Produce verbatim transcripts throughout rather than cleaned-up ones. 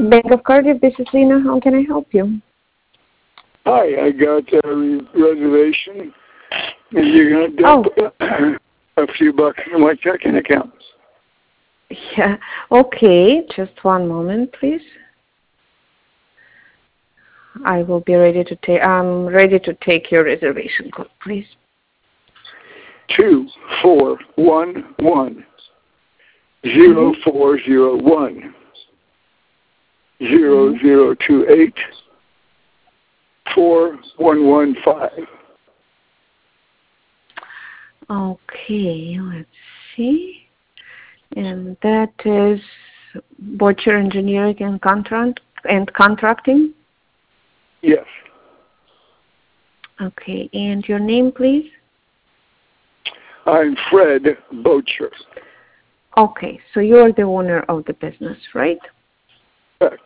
Bank of Cardiff, this is Lena. How can I help you? Hi, I got a re- reservation. And you're going to dump Oh. a few bucks in my checking account. Yeah. Okay. Just one moment, please. I will be ready to take. I'm ready to take your reservation code, please. Two four one one zero four zero one zero zero two eight four one one five. Okay. Let's see. And that is Butcher Engineering and Contract and Contracting. Yes. Okay. And your name, please. I'm Fred Bocher. Okay, so you're the owner of the business, right? Correct.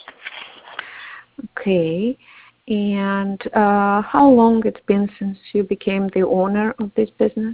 Okay, and uh, how long it's been since you became the owner of this business?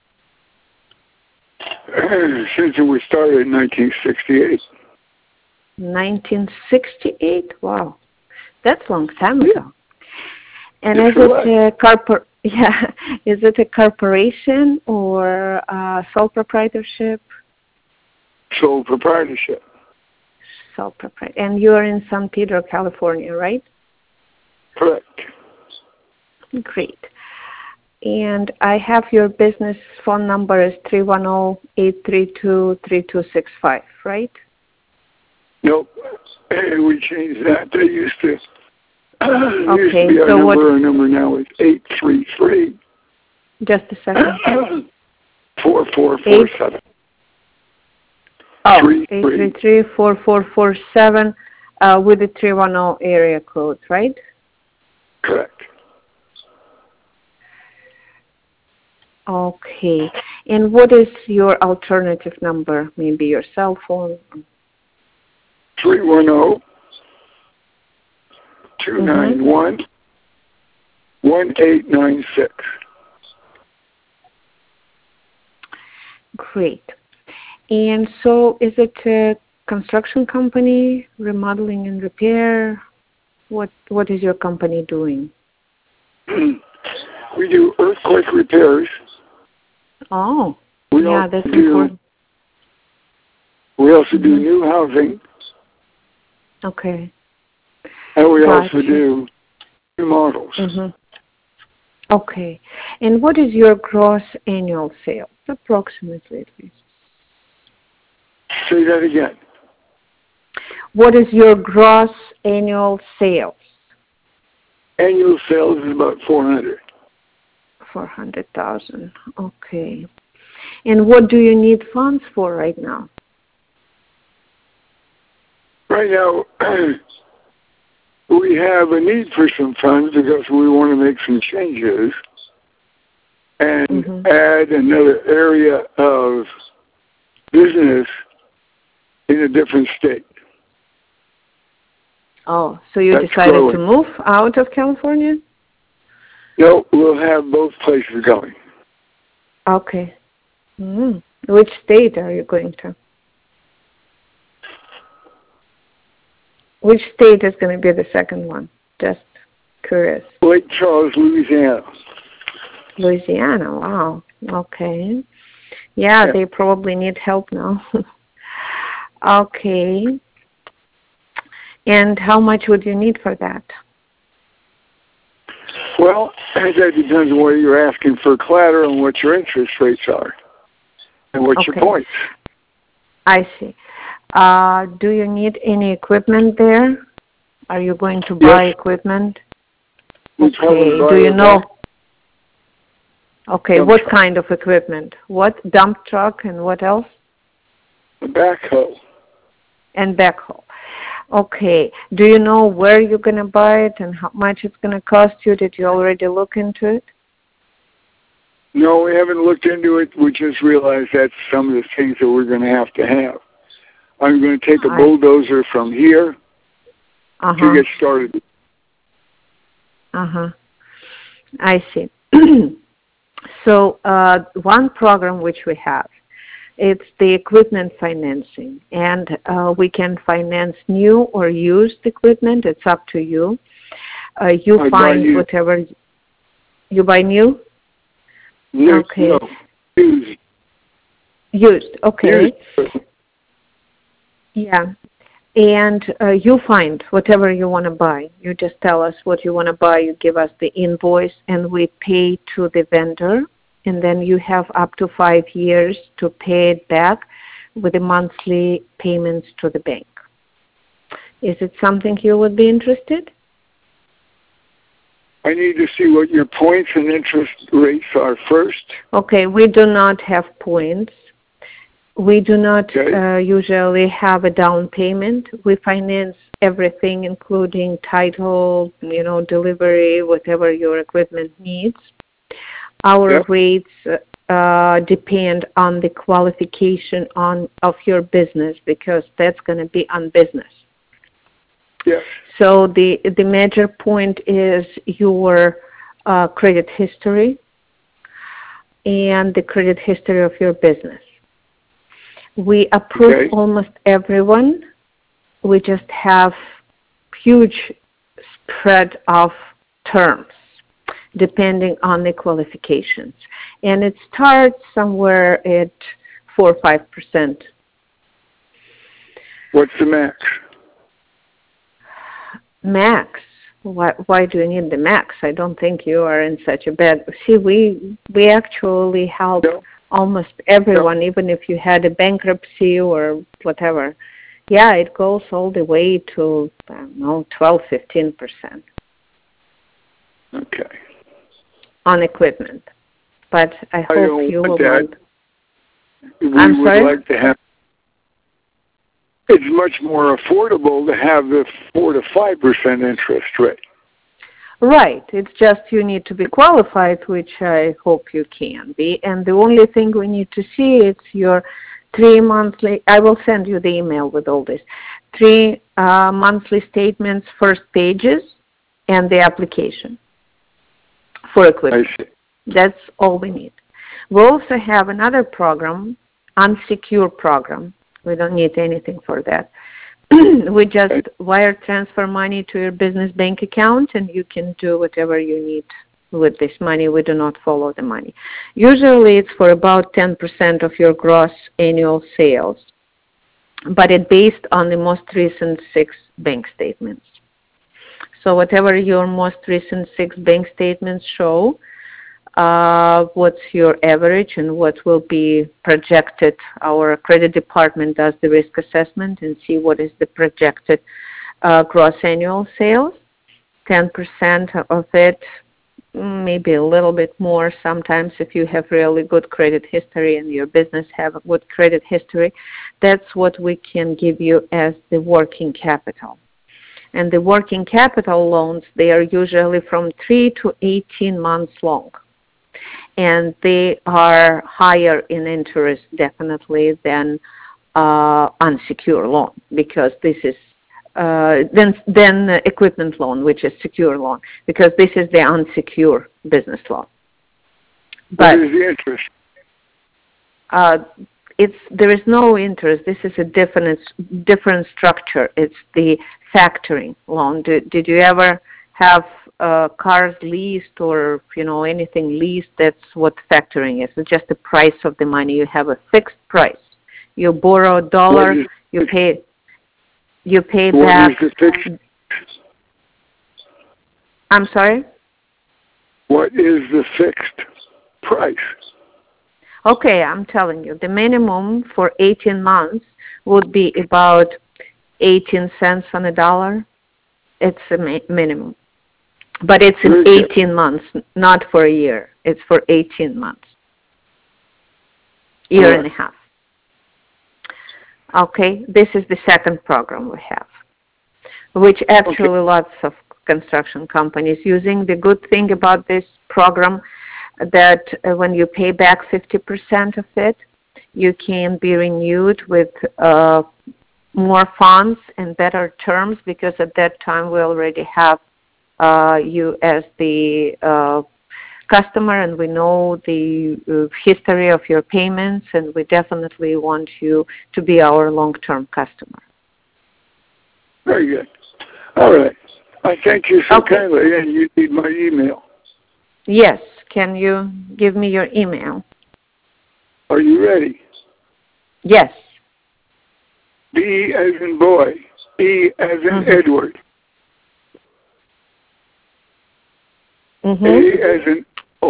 Since it was started in nineteen sixty-eight. nineteen sixty-eight? Wow, that's a long time ago. And Yes, is it a corpor- Yeah, is it a corporation or a sole proprietorship? Sole proprietorship. Sole proprietorship. And you're in San Pedro, California, right? Correct. Great. And I have your business phone number is three one zero, eight three two, three two six five, right? Nope. Hey, we changed that. They used to, Okay, used to be our so number. what? Our number now is eight three three. Just a second. four four four seven. Oh, eight three three, four four four seven uh, with the three one zero area code, right? Correct. Okay. And what is your alternative number? Maybe your cell phone? three one zero, two nine one, one eight nine six. Great. And so is it a construction company, remodeling and repair? What What is your company doing? We do earthquake repairs. Oh, we yeah, that's do, important. We also do new housing. Okay. And we Gotcha. also do remodels. Mm-hmm. Okay. And what is your gross annual sales, approximately, at least? Say that again. What is your gross annual sales? Annual sales is about four hundred. four hundred thousand. Okay. And what do you need funds for right now? Right now, we have a need for some funds because we want to make some changes and mm-hmm. add another area of business in a different state. Oh, so you That's decided growing. to move out of California? No, we'll have both places going. Okay. Mm. Which state are you going to? Which state is going to be the second one? Just curious. Lake Charles, Louisiana. Louisiana, wow. Okay. Yeah, Yeah. they probably need help now. Okay. And how much would you need for that? Well, that depends on what you're asking for collateral and what your interest rates are and what's Okay. your points. I see. Uh, do you need any equipment there? Are you going to buy Yes. equipment? We Okay. buy Do you a know? dump- Okay. dump What truck. kind of equipment? What? Dump truck and what else? A backhoe. And backhoe. Okay. Do you know where you're going to buy it and how much it's going to cost you? Did you already look into it? No, we haven't looked into it. We just realized that's some of the things that we're going to have to have. I'm going to take a I- bulldozer from here Uh-huh. to get started. Uh-huh. I see. So uh, one program which we have, It's the equipment financing, and uh, we can finance new or used equipment. It's up to you. Uh, you I find buy whatever you buy new. New, Okay. No, used. Used. Okay. Used. Yeah. And uh, you find whatever you want to buy. You just tell us what you want to buy. You give us the invoice, and we pay to the vendor. And then you have up to five years to pay it back with the monthly payments to the bank. Is it something you would be interested? I need to see what your points and interest rates are first. Okay, we do not have points. We do not Okay. uh, usually have a down payment. We finance everything, including title, you know, delivery, whatever your equipment needs. Our Yep. rates uh, depend on the qualification on of your business, because that's going to be on business. Yes. So the the major point is your uh, credit history and the credit history of your business. We approve Okay. almost everyone. We just have huge spread of terms depending on the qualifications. And it starts somewhere at four or five percent. What's the max? Max? Why, why do you need the max? I don't think you are in such a bad... See, we, we actually help No. almost everyone, no. Even if you had a bankruptcy or whatever. Yeah, it goes all the way to, I don't know, twelve, fifteen percent. Okay. On equipment. But I hope I don't you want will that. want... We I'm would sorry? like to have... It's much more affordable to have the four to five percent interest rate. Right. It's just you need to be qualified, which I hope you can be. And the only thing we need to see is your three monthly, I will send you the email with all this, three uh, monthly statements, first pages, and the application for equipment. I see. That's all we need. We also have another program, unsecured program. We don't need anything for that. We just wire transfer money to your business bank account, and you can do whatever you need with this money. We do not follow the money. Usually it's for about ten percent of your gross annual sales, but it's based on the most recent six bank statements. So whatever your most recent six bank statements show, Uh, what's your average and what will be projected. Our credit department does the risk assessment and see what is the projected uh, gross annual sales. ten percent of it, maybe a little bit more sometimes if you have really good credit history and your business have a good credit history. That's what we can give you as the working capital. And the working capital loans, they are usually from three to eighteen months long. And they are higher in interest definitely than uh, unsecured loan, because this is uh, then then equipment loan, which is secure loan, because this is the unsecured business loan. But what is the interest? Uh, it's there is no interest. This is a different different structure. It's the factoring loan. Did, did you ever have uh, cars leased or, you know, anything leased? That's what factoring is. It's just the price of the money. You have a fixed price. You borrow a dollar, Is, you pay you pay what back. Is the fixed? I'm sorry? What is the fixed price? Okay, I'm telling you. The minimum for eighteen months would be about eighteen cents on a dollar. It's a mi- minimum. But it's in eighteen months, not for a year. It's for eighteen months. Year Right. and a half. Okay, this is the second program we have, which actually okay. Lots of construction companies using. The good thing about this program that uh, when you pay back fifty percent of it, you can be renewed with uh, more funds and better terms, because at that time we already have Uh, you as the uh, customer, and we know the uh, history of your payments, and we definitely want you to be our long-term customer. Very good. All right. I thank you so Okay. kindly, and you need my email. Yes. Can you give me your email? Are you ready? Yes. B as in boy, E as in Mm-hmm. Edward, Mm-hmm. A as in O,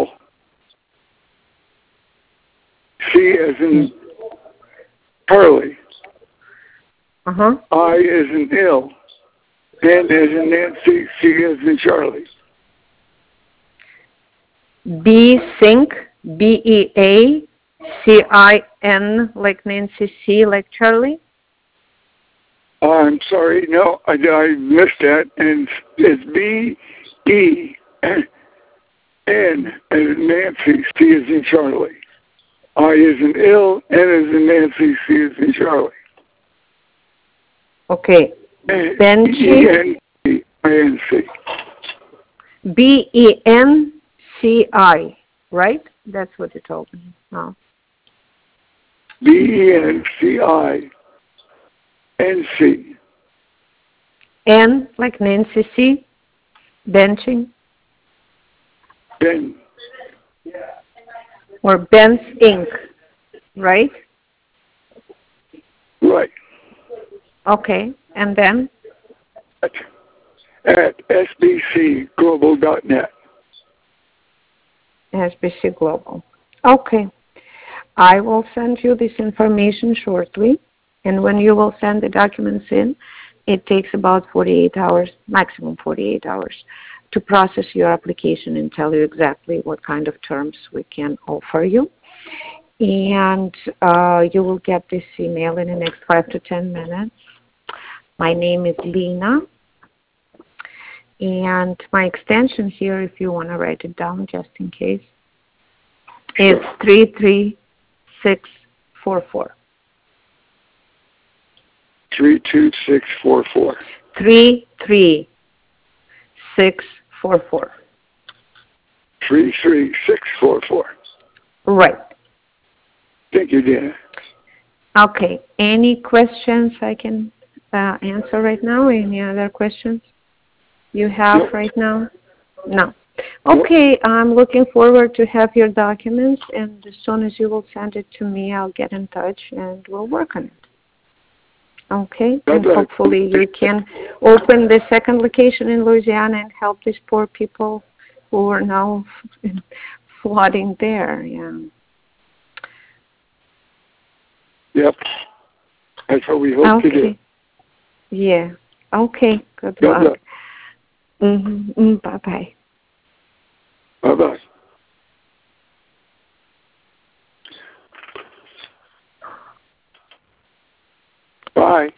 C as in Charlie, Uh-huh. I as in ill, N as in Nancy, C as in Charlie. B sync, B E A C I N like Nancy, C like Charlie. I'm sorry, no, I, I missed that, and it's B E N as in Nancy, C as in Charlie. I as in ill, N as in Nancy, C as in Charlie. Okay. Benchy. E N C I N C. B E N C I, right? That's what you told me. Oh. B E N C I N C. N like Nancy, C. Benching. Ben. Or Ben's Incorporated, right? Right. Okay. And then? At, at S B C global dot net. S B C Global. Okay. I will send you this information shortly. And when you will send the documents in, it takes about forty-eight hours, maximum forty-eight hours, to process your application and tell you exactly what kind of terms we can offer you. And uh, you will get this email in the next five to ten minutes. My name is Lena. And my extension here, if you want to write it down just in case, is three three six four four. three two six four four. three three six four four. three three six four four. Right. Thank you, Dana. Okay. Any questions I can uh, answer right now? Any other questions you have Nope. right now? No. Okay, I'm looking forward to have your documents, and as soon as you will send it to me, I'll get in touch and we'll work on it. Okay, and hopefully you can open the second location in Louisiana and help these poor people who are now flooding there. Yeah. Yep. That's what we hope okay. to do. Yeah. Okay. Good God luck. bless. Mm-hmm. Mm, bye-bye. Bye-bye. Bye.